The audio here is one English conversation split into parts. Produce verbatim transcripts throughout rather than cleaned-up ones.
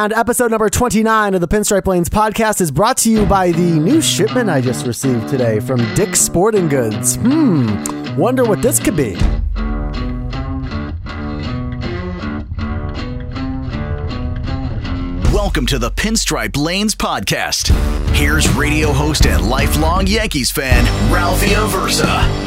on to episode number twenty-nine of the Pinstripe Lanes podcast. Is brought to you by the new shipment I just received today from Dick's Sporting Goods. Hmm, wonder what this could be. Welcome to the Pinstripe Lanes podcast. Here's radio host and lifelong Yankees fan, Ralphie Aversa.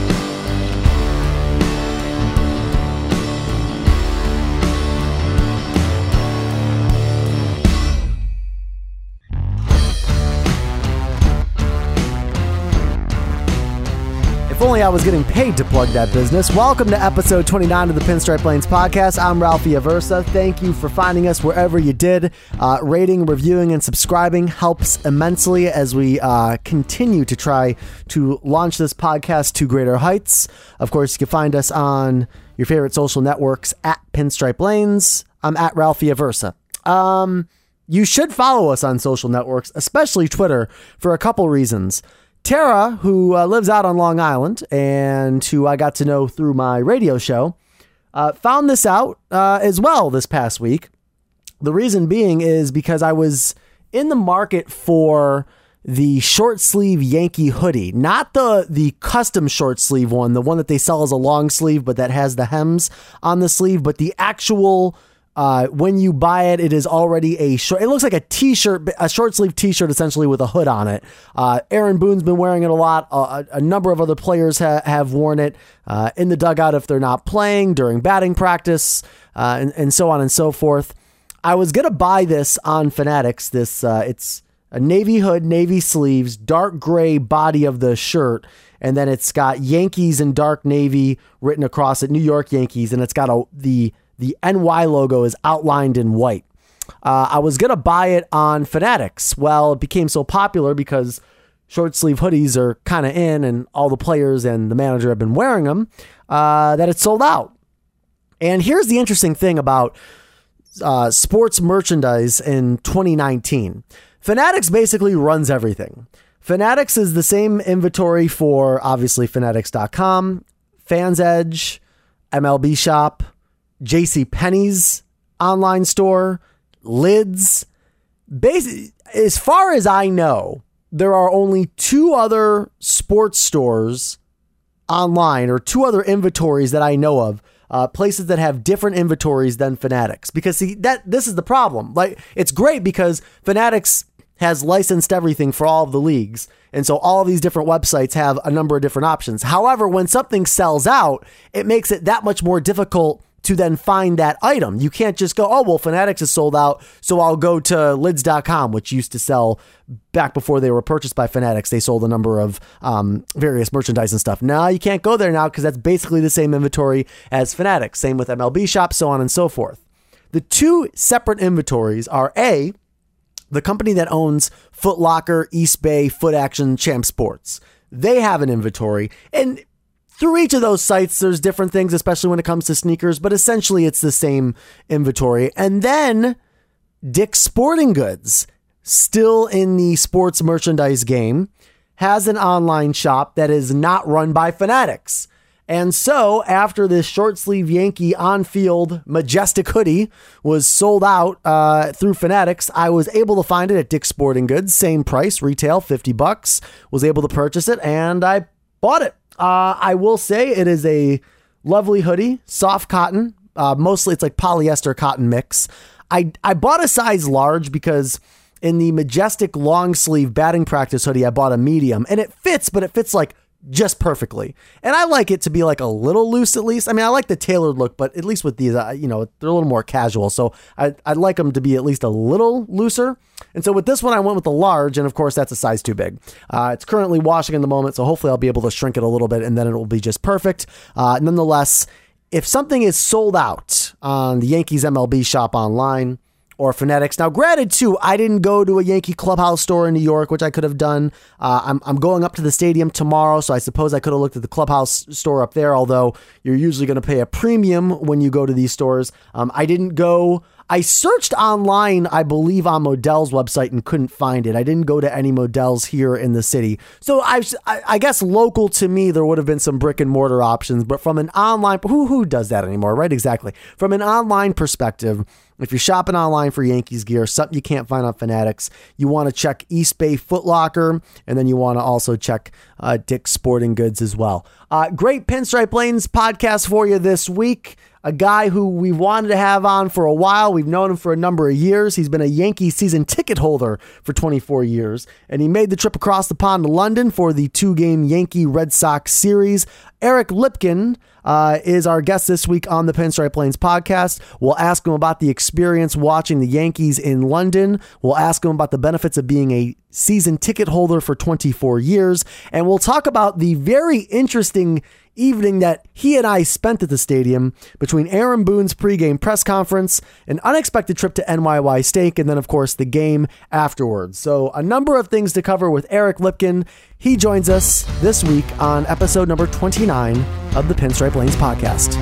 If only I was getting paid to plug that business. Welcome to episode twenty-nine of the Pinstripe Lanes podcast. I'm Ralphie Aversa. Thank you for finding us wherever you did. Uh, rating, reviewing, and subscribing helps immensely as we uh, continue to try to launch this podcast to greater heights. Of course, you can find us on your favorite social networks at Pinstripe Lanes. I'm at Ralphie Aversa. Um, you should follow us on social networks, especially Twitter, for a couple reasons. Tara, who uh, lives out on Long Island and who I got to know through my radio show, uh, found this out uh, as well this past week. The reason being is because I was in the market for the short sleeve Yankee hoodie, not the the custom short sleeve one, the one that they sell as a long sleeve, but that has the hems on the sleeve, but the actual Uh, when you buy it, it is already a short, it looks like a t-shirt, a short sleeve t-shirt essentially with a hood on it. Uh, Aaron Boone's been wearing it a lot. Uh, a, a number of other players ha- have worn it uh, in the dugout if they're not playing, during batting practice, uh, and, and so on and so forth. I was going to buy this on Fanatics. This, uh, it's a navy hood, navy sleeves, dark gray body of the shirt. And then it's got Yankees in dark navy written across it, New York Yankees. And it's got a, the, The N Y logo is outlined in white. Uh, I was going to buy it on Fanatics. Well, it became so popular because short sleeve hoodies are kind of in and all the players and the manager have been wearing them, uh, that it's sold out. And here's the interesting thing about uh, sports merchandise in twenty nineteen. Fanatics basically runs everything. Fanatics is the same inventory for obviously Fanatics dot com, Fans Edge, M L B Shop, JCPenney's online store, Lids. Basi- as far as I know, there are only two other sports stores online, or two other inventories that I know of, uh, places that have different inventories than Fanatics. Because see, that this is the problem. Like, it's great because Fanatics has licensed everything for all of the leagues. And so all of these different websites have a number of different options. However, when something sells out, it makes it that much more difficult to then find that item. You can't just go, oh, well, Fanatics is sold out, so I'll go to lids dot com, which used to sell back before they were purchased by Fanatics. They sold a number of um, various merchandise and stuff. Now you can't go there now because that's basically the same inventory as Fanatics. Same with M L B Shop, so on and so forth. The two separate inventories are A, the company that owns Foot Locker, East Bay, Foot Action, Champ Sports. They have an inventory, and through each of those sites, there's different things, especially when it comes to sneakers, but essentially it's the same inventory. And then Dick's Sporting Goods, still in the sports merchandise game, has an online shop that is not run by Fanatics. And so after this short sleeve Yankee on-field majestic hoodie was sold out uh, through Fanatics, I was able to find it at Dick's Sporting Goods, same price, retail, fifty bucks, was able to purchase it, and I bought it. Uh, I will say it is a lovely hoodie, soft cotton. Uh, mostly it's like polyester cotton mix. I, I bought a size large because in the majestic long sleeve batting practice hoodie, I bought a medium, and it fits, but it fits like just perfectly. And I like it to be like a little loose at least. I mean, I like the tailored look, but at least with these, uh, you know, they're a little more casual. So I, I'd like them to be at least a little looser. And so with this one, I went with the large, and of course that's a size too big. Uh, it's currently washing in the moment, so hopefully I'll be able to shrink it a little bit and then it will be just perfect. Uh, nonetheless, if something is sold out on the Yankees M L B Shop online or Fanatics. Now, granted, too, I didn't go to a Yankee clubhouse store in New York, which I could have done. Uh, I'm, I'm going up to the stadium tomorrow, so I suppose I could have looked at the clubhouse store up there, although you're usually going to pay a premium when you go to these stores. Um, I didn't go... I searched online, I believe, on Modell's website and couldn't find it. I didn't go to any Modell's here in the city. So I, I guess local to me, there would have been some brick and mortar options, but from an online, who, who does that anymore, right? Exactly. From an online perspective, If you're shopping online for Yankees gear, something you can't find on Fanatics, you want to check East Bay Foot Locker, and then you want to also check uh, Dick's Sporting Goods as well. Uh, great Pinstripe Lanes podcast for you this week. A guy who we've wanted to have on for a while. We've known him for a number of years. He's been a Yankee season ticket holder for twenty-four years, and he made the trip across the pond to London for the two-game Yankee-Red Sox series. Eric Lipkin uh, is our guest this week on the Pinstripe Lanes podcast. We'll ask him about the experience watching the Yankees in London. We'll ask him about the benefits of being a season ticket holder for twenty-four years, and we'll talk about the very interesting evening that he and I spent at the stadium between Aaron Boone's pregame press conference, an unexpected trip to N Y Y Steak, and then, of course, the game afterwards. So a number of things to cover with Eric Lipkin. He joins us this week on episode number twenty-nine of the Pinstripe Lanes podcast.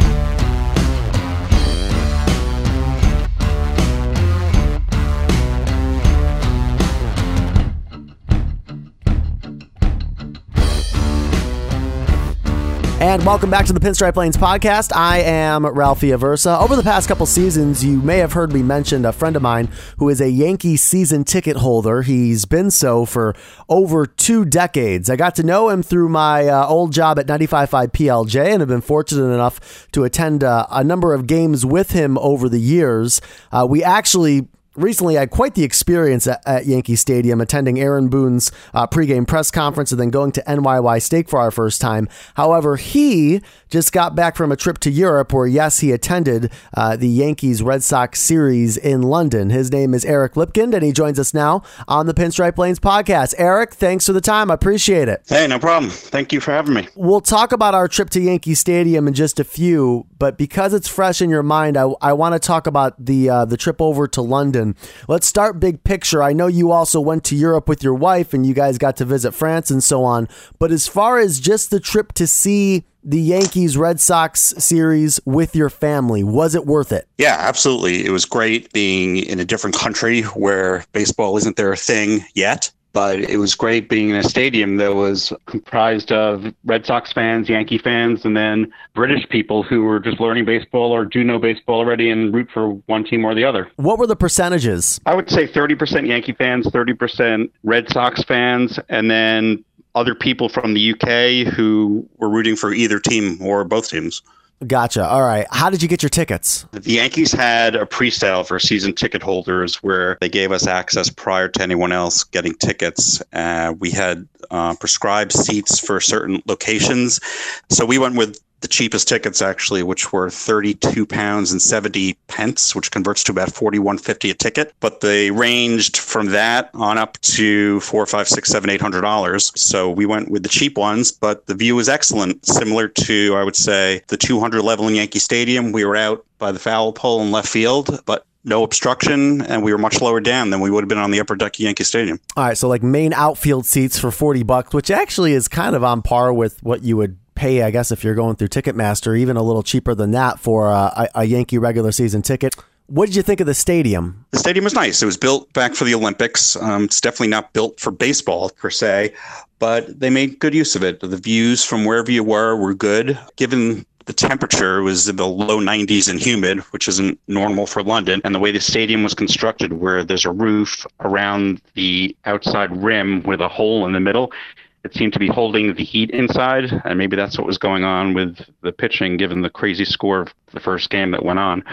And welcome back to the Pinstripe Lanes podcast. I am Ralphie Aversa. Over the past couple seasons, you may have heard me mention a friend of mine who is a Yankee season ticket holder. He's been so for over two decades. I got to know him through my uh, old job at ninety-five point five P L J and have been fortunate enough to attend uh, a number of games with him over the years. Uh, we actually recently had quite the experience at, at Yankee Stadium, attending Aaron Boone's uh, pregame press conference and then going to N Y Y Steak for our first time. However, he just got back from a trip to Europe where, yes, he attended uh, the Yankees-Red Sox series in London. His name is Eric Lipkin, and he joins us now on the Pinstripe Lanes podcast. Eric, thanks for the time. I appreciate it. Hey, no problem. Thank you for having me. We'll talk about our trip to Yankee Stadium in just a few, but because it's fresh in your mind, I, I want to talk about the uh, the trip over to London. Let's start big picture. I know you also went to Europe with your wife and you guys got to visit France and so on. But as far as just the trip to see the Yankees-Red Sox series with your family, was it worth it? Yeah, absolutely. It was great being in a different country where baseball isn't their thing yet. But it was great being in a stadium that was comprised of Red Sox fans, Yankee fans, and then British people who were just learning baseball or do know baseball already and root for one team or the other. What were the percentages? I would say thirty percent Yankee fans, thirty percent Red Sox fans, and then other people from the U K who were rooting for either team or both teams. Gotcha. All right. How did you get your tickets? The Yankees had a pre-sale for season ticket holders where they gave us access prior to anyone else getting tickets. Uh, we had uh, prescribed seats for certain locations. So we went with the cheapest tickets, actually, which were thirty-two pounds and seventy pence, which converts to about forty-one fifty a ticket. But they ranged from that on up to four, five, six, seven, eight hundred dollars. So we went with the cheap ones, but the view was excellent, similar to, I would say, the two hundred level in Yankee Stadium. We were out by the foul pole in left field, but no obstruction, and we were much lower down than we would have been on the upper deck of Yankee Stadium. All right, so like main outfield seats for forty bucks, which actually is kind of on par with what you would pay, I guess, if you're going through Ticketmaster, even a little cheaper than that for a, a Yankee regular season ticket. What did you think of the stadium? The stadium was nice. It was built back for the Olympics. Um, it's definitely not built for baseball per se, but they made good use of it. The views from wherever you were were good. Given the temperature was in the low nineties and humid, which isn't normal for London, and the way the stadium was constructed, where there's a roof around the outside rim with a hole in the middle, it seemed to be holding the heat inside, and maybe that's what was going on with the pitching, given the crazy score of the first game that went on.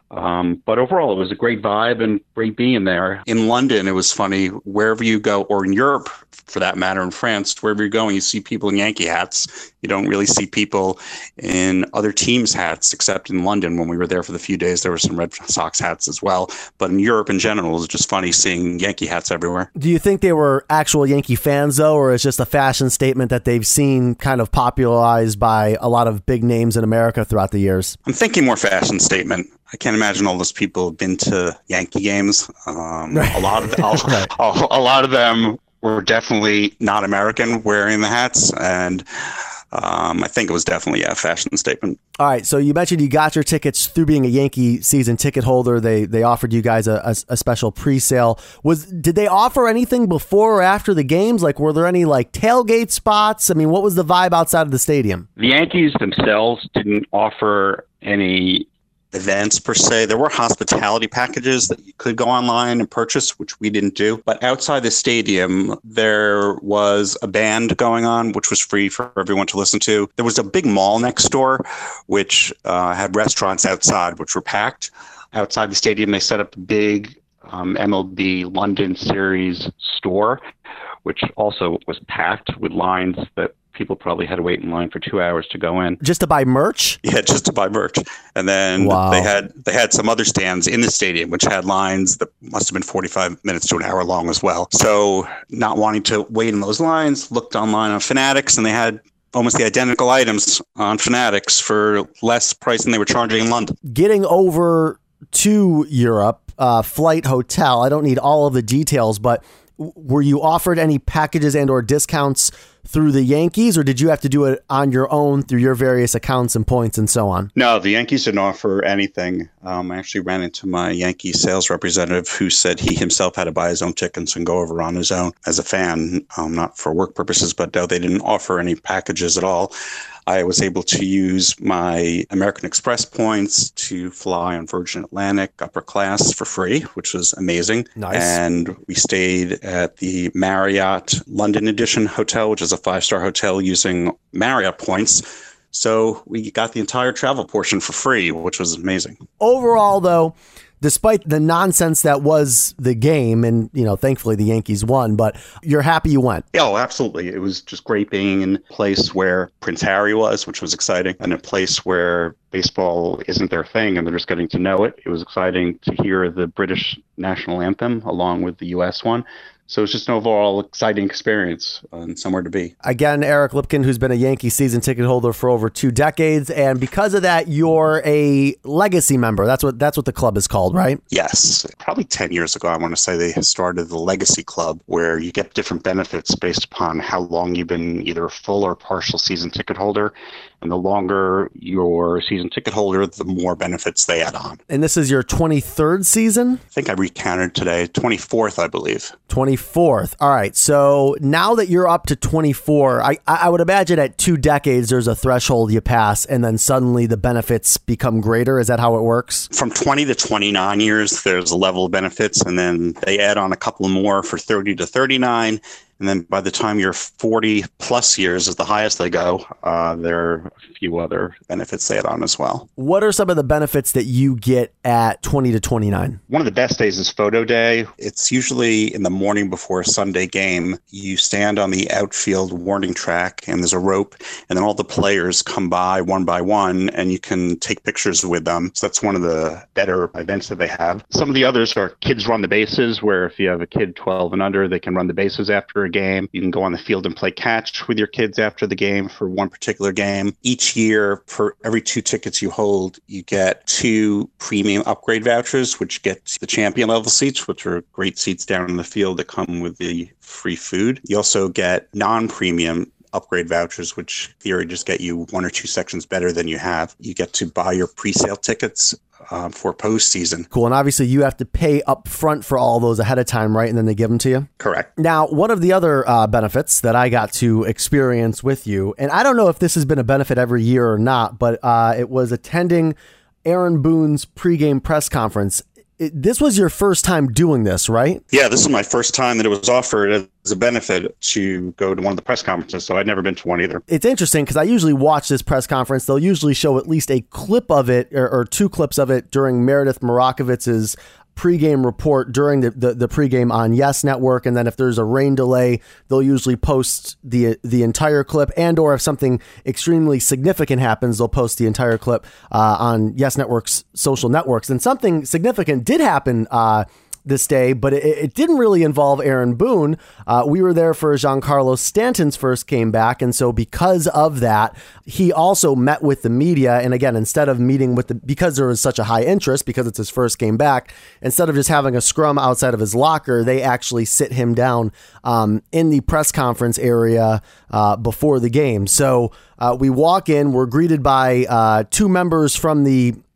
Um, but overall, it was a great vibe and great being there. In London, it was funny. Wherever you go, or in Europe, for that matter, in France, wherever you're going, you see people in Yankee hats. You don't really see people in other teams' hats, except in London. When we were there for the few days, there were some Red Sox hats as well. But in Europe in general, it was just funny seeing Yankee hats everywhere. Do you think they were actual Yankee fans, though, or it's just a fashion statement that they've seen kind of popularized by a lot of big names in America throughout the years? I'm thinking more fashion statement. I can't imagine all those people have been to Yankee games. Um, right. A lot of them, right. a, a lot of them were definitely not American wearing the hats, and um, I think it was definitely a fashion statement. All right, so you mentioned you got your tickets through being a Yankee season ticket holder. They they offered you guys a, a, a special pre-sale. Was did they offer anything before or after the games? Like, were there any like tailgate spots? I mean, what was the vibe outside of the stadium? The Yankees themselves didn't offer any events per se. There were hospitality packages that you could go online and purchase, which we didn't do. But outside the stadium, there was a band going on, which was free for everyone to listen to. There was a big mall next door, which uh, had restaurants outside, which were packed. Outside the stadium, they set up a big um, M L B London Series store, which also was packed with lines that people probably had to wait in line for two hours to go in. Just to buy merch? Yeah, just to buy merch. And then wow. they had they had some other stands in the stadium, which had lines that must have been forty-five minutes to an hour long as well. So not wanting to wait in those lines, looked online on Fanatics, and they had almost the identical items on Fanatics for less price than they were charging in London. Getting over to Europe, uh, flight, hotel, I don't need all of the details, but were you offered any packages and or discounts through the Yankees, or did you have to do it on your own through your various accounts and points and so on? No, the Yankees didn't offer anything. Um, I actually ran into my Yankee sales representative who said he himself had to buy his own tickets and go over on his own as a fan, um, not for work purposes, but no, they didn't offer any packages at all. I was able to use my American Express points to fly on Virgin Atlantic upper class for free, which was amazing. Nice. And we stayed at the Marriott London Edition Hotel, which is a five-star hotel using Marriott points. So we got the entire travel portion for free, which was amazing. Overall, though, despite the nonsense that was the game, and, you know, thankfully the Yankees won, but you're happy you went. Oh, absolutely. It was just great being in a place where Prince Harry was, which was exciting, and a place where baseball isn't their thing and they're just getting to know it. It was exciting to hear the British national anthem along with the U S one. So it's just an overall exciting experience and somewhere to be. Again, Eric Lipkin, who's been a Yankee season ticket holder for over two decades. And because of that, you're a legacy member. That's what that's what the club is called, right? Yes. Probably ten years ago, I want to say they started the Legacy Club, where you get different benefits based upon how long you've been either a full or partial season ticket holder. And the longer your season ticket holder, the more benefits they add on. And this is your twenty-third season? I think I recounted today. twenty-fourth, I believe. twenty-fourth. All right. So now that you're up to twenty-four, I, I would imagine at two decades, there's a threshold you pass, and then suddenly the benefits become greater. Is that how it works? From twenty to twenty-nine years, there's a level of benefits, and then they add on a couple more for thirty to thirty-nine. And then by the time you're forty plus years is the highest they go, uh, there are a few other benefits they add on as well. What are some of the benefits that you get at twenty to twenty-nine? One of the best days is photo day. It's usually in the morning before a Sunday game. You stand on the outfield warning track and there's a rope, and then all the players come by one by one and you can take pictures with them. So that's one of the better events that they have. Some of the others are kids run the bases, where if you have a kid twelve and under, they can run the bases after a game. You can go on the field and play catch with your kids after the game for one particular game. Each year, for every two tickets you hold, you get two premium upgrade vouchers, which get the champion level seats, which are great seats down in the field that come with the free food. You also get non-premium upgrade vouchers, which in theory just get you one or two sections better than you have. You get to buy your pre-sale tickets Um, for postseason. Cool. And obviously you have to pay up front for all those ahead of time, right? And then they give them to you? Correct. Now, one of the other uh, benefits that I got to experience with you, and I don't know if this has been a benefit every year or not, but uh, it was attending Aaron Boone's pregame press conference. It, this was your first time doing this, right? Yeah, this is my first time that it was offered as a benefit to go to one of the press conferences, so I'd never been to one either. It's interesting because I usually watch this press conference. They'll usually show at least a clip of it or, or two clips of it during Meredith Marakovitz's pregame report during the, the, the pregame on Yes Network. And then if there's a rain delay, they'll usually post the the entire clip, and or if something extremely significant happens, they'll post the entire clip uh, on Yes Network's social networks. And something significant did happen uh, this day, but it, it didn't really involve Aaron Boone. Uh, we were there for Giancarlo Stanton's first came back. And so because of that, he also met with the media. And again, instead of meeting with the, because there was such a high interest, because it's his first game back, instead of just having a scrum outside of his locker, they actually sit him down um, in the press conference area uh, before the game. So uh, we walk in, we're greeted by uh, two members from the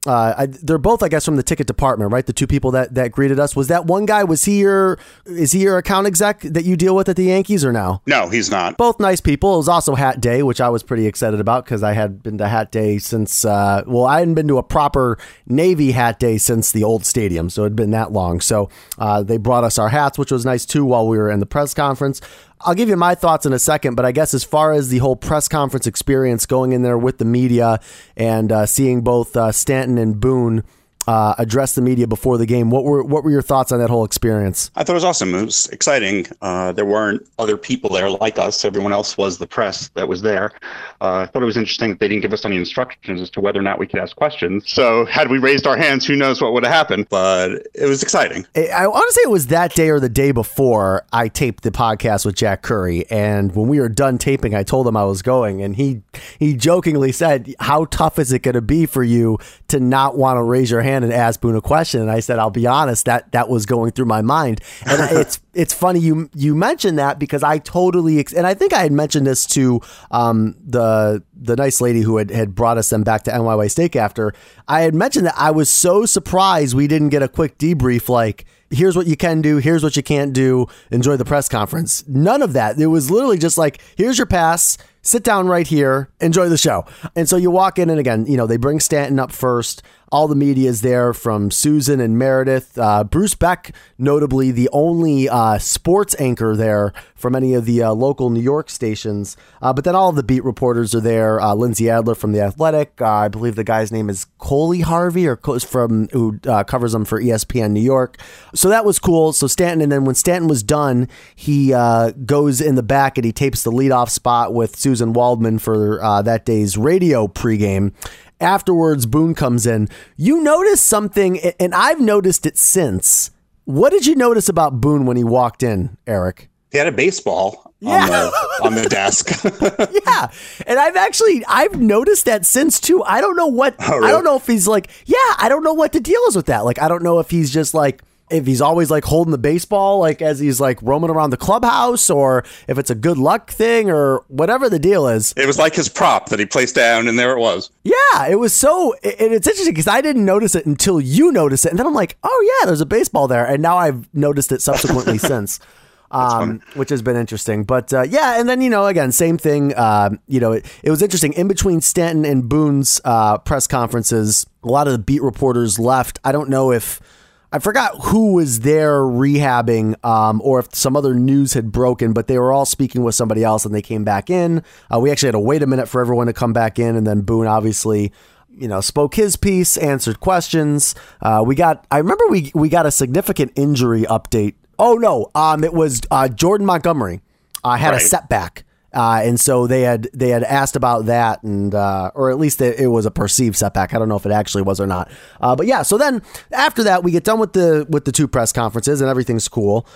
uh, I, they're both, I guess, from the ticket department, right? The two people that, that greeted us. Was that one guy, was he your, is he your account exec that you deal with at the Yankees or no? No, he's not. Both nice people. It was also Hat Day, which I was pretty excited about because I had been to Hat Day since, uh, well, I hadn't been to a proper Navy Hat Day since the old stadium. So it had been that long. So uh, they brought us our hats, which was nice too while we were in the press conference. I'll give you my thoughts in a second, but I guess as far as the whole press conference experience, going in there with the media and uh, seeing both uh, Stanton and Boone uh, address the media before the game, what were what were your thoughts on that whole experience? I thought it was awesome. It was exciting. Uh, there weren't other people there like us. Everyone else was the press that was there. Uh, I thought it was interesting that they didn't give us any instructions as to whether or not we could ask questions. So had we raised our hands, who knows what would have happened. But it was exciting. I want to say it was that day or the day before I taped the podcast with Jack Curry. And when we were done taping, I told him I was going. And he, he jokingly said, how tough is it going to be for you to not want to raise your hand and ask Boone a question? And I said, I'll be honest, that that was going through my mind. And it's it's funny you you mentioned that because I totally ex- and I think I had mentioned this to um, the the nice lady who had, had brought us them back to N Y Y Steak after. I had mentioned that I was so surprised we didn't get a quick debrief like, here's what you can do, here's what you can't do, enjoy the press conference. None of that. It was literally just like, here's your pass, sit down right here, enjoy the show. And so you walk in and again, you know, they bring Stanton up first. All the media is there from Susan and Meredith. Uh, Bruce Beck, notably the only uh, sports anchor there from any of the uh, local New York stations. Uh, but then all of the beat reporters are there. Uh, Lindsay Adler from The Athletic. Uh, I believe the guy's name is Coley Harvey, or from who uh, covers them for E S P N New York. So that was cool. So Stanton, and then when Stanton was done, he uh, goes in the back and he tapes the leadoff spot with Susan Waldman for uh, that day's radio pregame. Afterwards, Boone comes in. You notice something, and I've noticed it since. What did you notice about Boone when he walked in, Eric? He had a baseball yeah. on the on the desk. Yeah, and I've actually I've noticed that since too. I don't know what oh, really? I don't know if he's like. Yeah, I don't know what the deal is with that. Like, I don't know if he's just like. If he's always like holding the baseball, like as he's like roaming around the clubhouse, or if it's a good luck thing or whatever the deal is. It was like his prop that he placed down and there it was. Yeah, it was so, and it's interesting because I didn't notice it until you noticed it. And then I'm like, oh yeah, there's a baseball there. And now I've noticed it subsequently since. Um, which has been interesting. But uh, yeah, and then, you know, again, same thing. Uh, you know, it, it was interesting. In between Stanton and Boone's uh, press conferences, a lot of the beat reporters left. I don't know if, I forgot who was there rehabbing um, or if some other news had broken, but they were all speaking with somebody else and they came back in. Uh, we actually had to wait a minute for everyone to come back in. And then Boone obviously, you know, spoke his piece, answered questions. Uh, we got, I remember we, we got a significant injury update. Oh no, um, it was uh, Jordan Montgomery uh, had right. a setback. Uh, and so they had they had asked about that, and uh, or at least it, it was a perceived setback. I don't know if it actually was or not. Uh, but yeah, so then after that, we get done with the with the two press conferences, and everything's cool.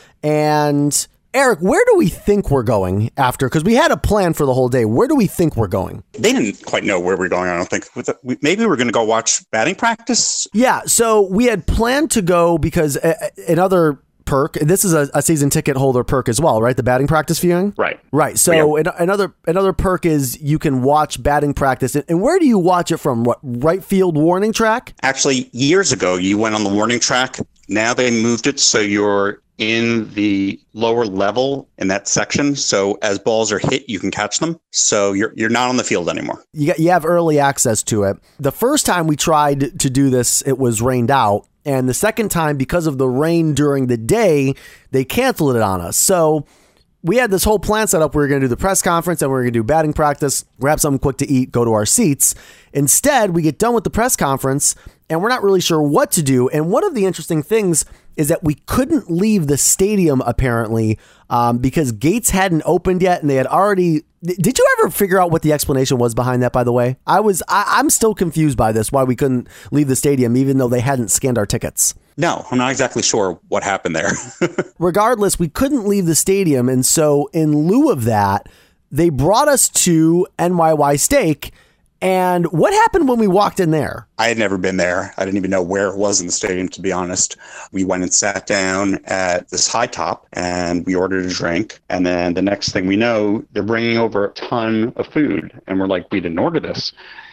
And Eric, where do we think we're going after? Because we had a plan for the whole day. Where do we think we're going? They didn't quite know where we're going, I don't think. Maybe we're going to go watch batting practice? Yeah, so we had planned to go because another perk. This is a, a season ticket holder perk as well, right? The batting practice viewing? Right. Right. So yeah. an, another another perk is you can watch batting practice. And, and where do you watch it from? What, right field warning track? Actually, years ago, you went on the warning track. Now they moved it so you're in the lower level in that section. So as balls are hit, you can catch them. So you're you're not on the field anymore. You got, you have early access to it. The first time we tried to do this, it was rained out. And the second time, because of the rain during the day, they canceled it on us. So we had this whole plan set up. We were going to do the press conference and we were going to do batting practice, grab something quick to eat, go to our seats. Instead, we get done with the press conference and we're not really sure what to do. And one of the interesting things is that we couldn't leave the stadium, apparently, um, because gates hadn't opened yet and they had already... Did you ever figure out what the explanation was behind that, by the way? I was, I, I'm still confused by this, why we couldn't leave the stadium, even though they hadn't scanned our tickets. No, I'm not exactly sure what happened there. Regardless, we couldn't leave the stadium. And so in lieu of that, they brought us to N Y Y Steak. And what happened when we walked in there? I had never been there. I didn't even know where it was in the stadium, to be honest. We went and sat down at this high top and we ordered a drink. And then the next thing we know, they're bringing over a ton of food. And we're like, we didn't order this.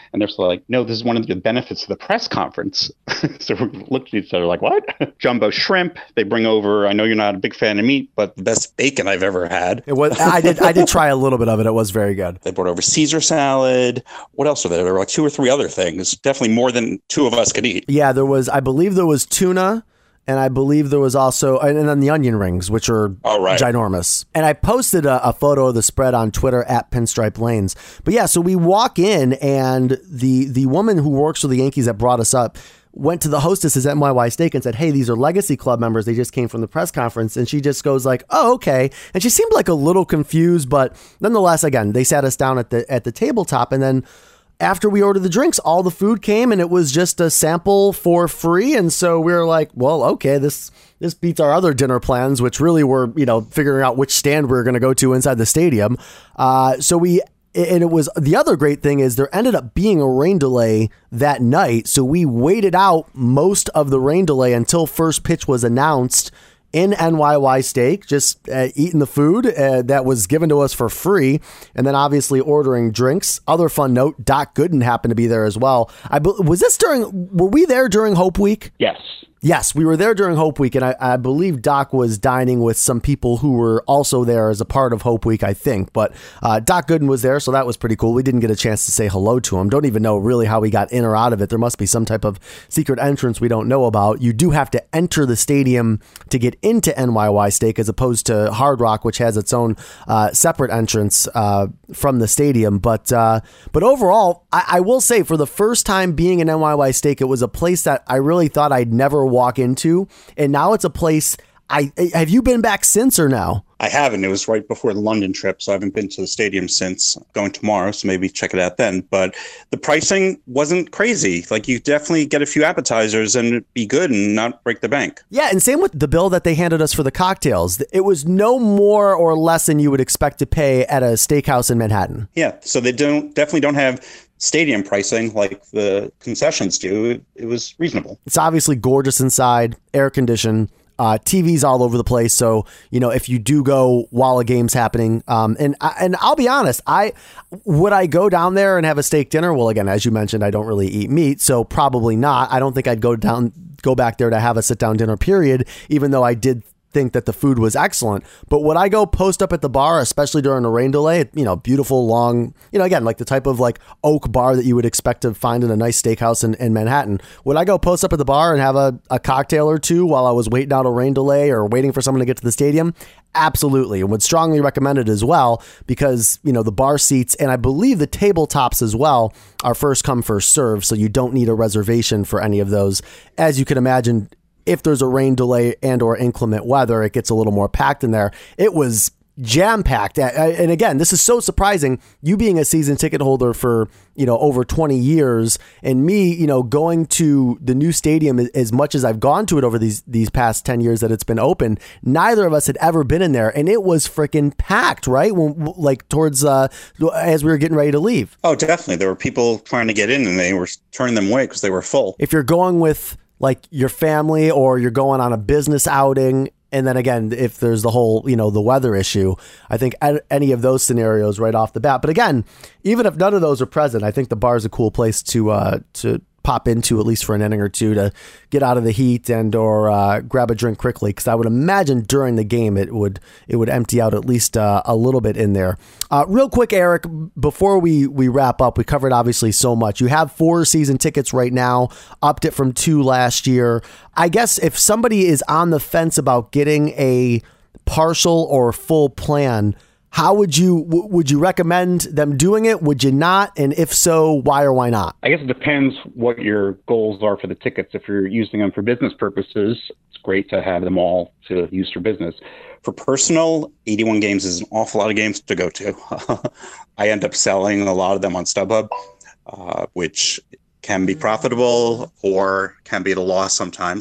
And they're like, no, this is one of the benefits of the press conference. So we looked at each other like, what? Jumbo shrimp. They bring over, I know you're not a big fan of meat, but the best bacon I've ever had. It was. I did. I did try a little bit of it. It was very good. They brought over Caesar salad. What else were there? There were like two or three other things. Definitely more than two of us could eat. Yeah, there was. I believe there was tuna. And I believe there was also, and then the onion rings, which are oh, right. ginormous. And I posted a, a photo of the spread on Twitter at Pinstripe Lanes. But yeah, so we walk in, and the the woman who works for the Yankees that brought us up went to the hostesses at N Y Y Steak and said, hey, these are Legacy Club members. They just came from the press conference. And she just goes like, oh, okay. And she seemed like a little confused, but nonetheless, again, they sat us down at the at the tabletop, and then after we ordered the drinks, all the food came, and it was just a sample for free. And so we were like, well, okay, this this beats our other dinner plans, which really were, you know, figuring out which stand we were going to go to inside the stadium. Uh, so we, and it was, the other great thing is there ended up being a rain delay that night. So we waited out most of the rain delay until first pitch was announced in N Y Y Steak, just uh, eating the food uh, that was given to us for free, and then obviously ordering drinks. Other fun note, Doc Gooden happened to be there as well. I was this during, were we there during Hope Week? Yes. Yes, we were there during Hope Week, and I, I believe Doc was dining with some people who were also there as a part of Hope Week, I think. But uh, Doc Gooden was there, so that was pretty cool. We didn't get a chance to say hello to him. Don't even know really how we got in or out of it. There must be some type of secret entrance we don't know about. You do have to enter the stadium to get into N Y Y Steak, as opposed to Hard Rock, which has its own uh, separate entrance uh, from the stadium. But uh, but overall, I, I will say, for the first time being in N Y Y Steak, it was a place that I really thought I'd never walk into, and now it's a place. I have you been back since or no? I haven't. It was right before the London trip, so I haven't been to the stadium since. Going tomorrow, so maybe check it out then. But the pricing wasn't crazy. Like, you definitely get a few appetizers and be good and not break the bank. Yeah, and same with the bill that they handed us for the cocktails. It was no more or less than you would expect to pay at a steakhouse in Manhattan. Yeah, so they don't definitely don't have stadium pricing like the concessions do. It, it was reasonable. It's obviously gorgeous inside, air conditioned. Uh, T Vs all over the place. So, you know, if you do go while a game's happening, um, and I, and I'll be honest, I would I go down there and have a steak dinner? Well, again, as you mentioned, I don't really eat meat, so probably not. I don't think I'd go down, go back there to have a sit down dinner, period, even though I did think that the food was excellent. But would I go post up at the bar, especially during a rain delay? You know, beautiful, long, you know, again, like the type of like oak bar that you would expect to find in a nice steakhouse in, in Manhattan. Would I go post up at the bar and have a, a cocktail or two while I was waiting out a rain delay or waiting for someone to get to the stadium? Absolutely. And would strongly recommend it as well, because, you know, the bar seats and I believe the tabletops as well are first come, first serve. So you don't need a reservation for any of those. As you can imagine, if there's a rain delay and or inclement weather, it gets a little more packed in there. It was jam-packed. And again, this is so surprising, you being a season ticket holder for, you know, over twenty years, and me, you know, going to the new stadium as much as I've gone to it over these these past ten years that it's been open. Neither of us had ever been in there, and it was freaking packed, right? When, like towards uh, as we were getting ready to leave. Oh, definitely. There were people trying to get in, and they were turning them away because they were full. If you're going with like your family or you're going on a business outing, and then again, if there's the whole, you know, the weather issue, I think any of those scenarios right off the bat. But again, even if none of those are present, I think the bar is a cool place to uh, to pop into, at least for an inning or two, to get out of the heat and or uh, grab a drink quickly, because I would imagine during the game it would it would empty out at least uh, a little bit in there. Uh, real quick, Eric, before we, we wrap up, we covered obviously so much. You have four season tickets right now, upped it from two last year. I guess if somebody is on the fence about getting a partial or full plan, how would you w- would you recommend them doing it? Would you not? And if so, why or why not? I guess it depends what your goals are for the tickets. If you're using them for business purposes, it's great to have them all to use for business. For personal, eighty-one games is an awful lot of games to go to. I end up selling a lot of them on StubHub, uh, which can be profitable or can be at a loss sometimes.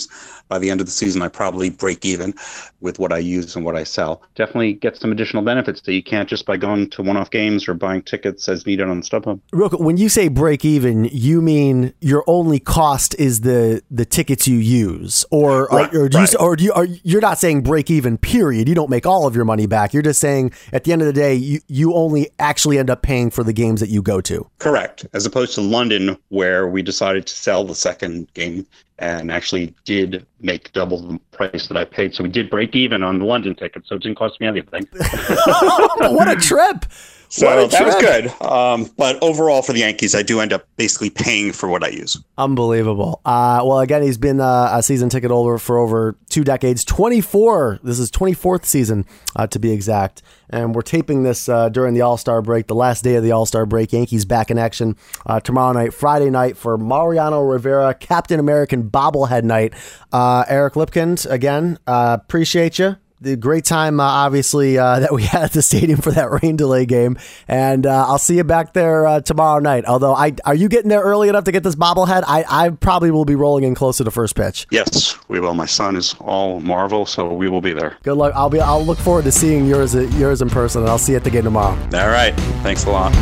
by the end of the season, I probably break even with what I use and what I sell. Definitely get some additional benefits that you can't just by going to one-off games or buying tickets as needed on StubHub. Real quick, when you say break even, you mean your only cost is the the tickets you use, or right, or, or do right. you, or do you, are, you're not saying break even period. You don't make all of your money back. You're just saying at the end of the day, you, you only actually end up paying for the games that you go to. Correct. As opposed to London, where we decided to sell the second game and actually did make double the price that I paid. So we did break even on the London ticket, so it didn't cost me anything. What a trip! So What a that was trip. good. Um, but overall for the Yankees, I do end up basically paying for what I use. Unbelievable. Uh, well, again, he's been uh, a season ticket holder for over two decades, twenty-four. This is twenty-fourth season, uh, to be exact. And we're taping this uh, during the All-Star break, the last day of the All-Star break. Yankees back in action uh, tomorrow night, Friday night, for Mariano Rivera, Captain American bobblehead night. Uh, Eric Lipkind, again, uh, appreciate you. The great time, uh, obviously, uh, that we had at the stadium for that rain delay game. And uh, I'll see you back there uh, tomorrow night. Although, I are you getting there early enough to get this bobblehead? I, I probably will be rolling in closer to first pitch. Yes, we will. My son is all Marvel, so we will be there. Good luck. I'll be. I'll look forward to seeing yours yours in person, and I'll see you at the game tomorrow. All right. Thanks a lot.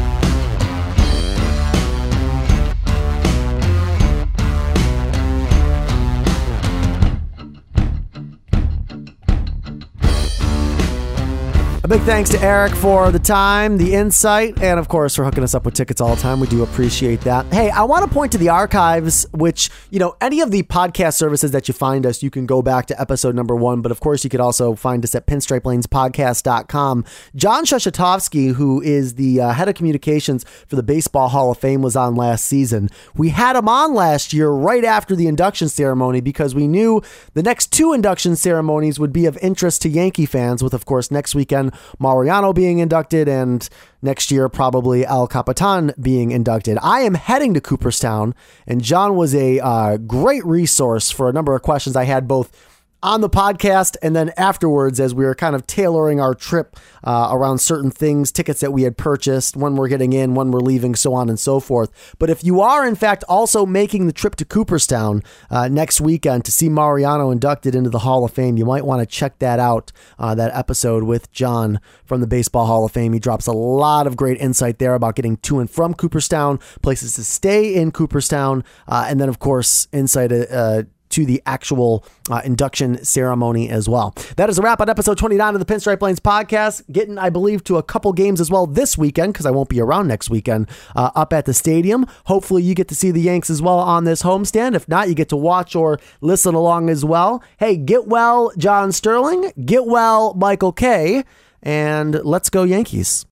A big thanks to Eric for the time, the insight, and of course for hooking us up with tickets all the time. We do appreciate that. Hey, I want to point to the archives, which, you know, any of the podcast services that you find us, you can go back to episode number one, but of course you could also find us at pinstripe lanes podcast dot com. John Shashatovsky, who is the uh, head of communications for the Baseball Hall of Fame, was on last season. We had him on last year right after the induction ceremony because we knew the next two induction ceremonies would be of interest to Yankee fans, with, of course, next weekend Mariano being inducted, and next year probably El Capitan being inducted. I am heading to Cooperstown, and John was a uh, great resource for a number of questions I had both on the podcast and then afterwards as we were kind of tailoring our trip uh, around certain things, tickets that we had purchased, when we're getting in, when we're leaving, so on and so forth. But if you are, in fact, also making the trip to Cooperstown uh, next weekend to see Mariano inducted into the Hall of Fame, you might want to check that out, uh, that episode with John from the Baseball Hall of Fame. He drops a lot of great insight there about getting to and from Cooperstown, places to stay in Cooperstown, uh, and then, of course, insight uh, to the actual uh, induction ceremony as well. That is a wrap on episode twenty-nine of the Pinstripe Lanes podcast. Getting, I believe, to a couple games as well this weekend, because I won't be around next weekend, uh, up at the stadium. Hopefully you get to see the Yanks as well on this homestand. If not, you get to watch or listen along as well. Hey, get well, John Sterling. Get well, Michael Kay. And let's go Yankees.